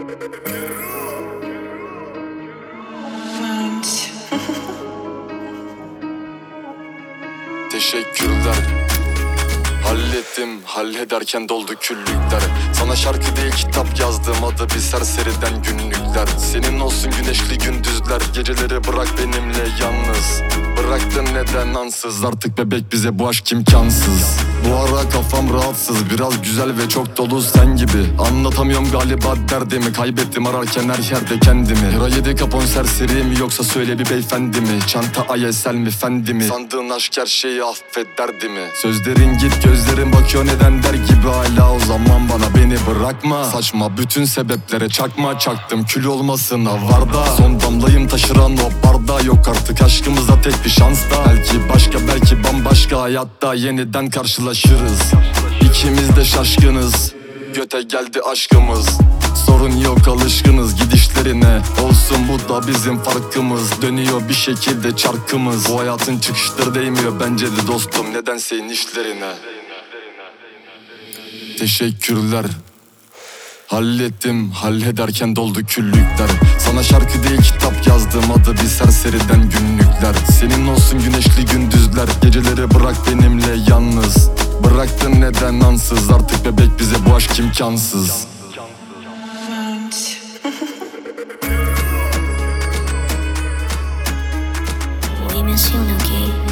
Teşekkürler. Hallettim, hallederken doldu küllükler. Sana şarkı değil kitap yazdım, adı bir serseriden günlükler. Senin olsun güneşli gündüzler, geceleri bırak benimle yalnız. Bıraktın neden ansız, artık bebek bize bu aşk imkansız. Bu ara kafam rahatsız, biraz güzel ve çok dolu sen gibi. Anlatamıyorum galiba derdimi, kaybettim ararken her yerde kendimi. Euro 7 kapon serseri mi yoksa söyle bir beyefendi mi? Çanta ISL mi fendi mi? Sandığın aşk her şeyi affet derdi mi? Sözlerin git gözlerin bakıyor neden der gibi hala, o zaman bana beni bırakma. Saçma bütün sebeplere çakma çaktım, kül olmasın havarda. Son damlayım taşıran o barda, yok artık aşkımıza tek bir şans da. Belki başka belki bambaşka hayatta yeniden karşılaşırız. İkimiz de şaşkınız, göte geldi aşkımız. Sorun yok alışkınız gidişlerine, olsun bu da bizim farkımız. Dönüyor bir şekilde çarkımız, bu hayatın çıkışları değmiyor bence de dostum nedense inişlerine. Teşekkürler. Hallettim, hallederken doldu küllükler. Sana şarkı değil kitap yazdım, adı bir serseriden günlükler. Senin olsun güneşli gündüzler, geceleri bırak benimle yalnız. Bıraktın neden ansız, artık bebek bize bu aşk imkansız. Hoy menciono que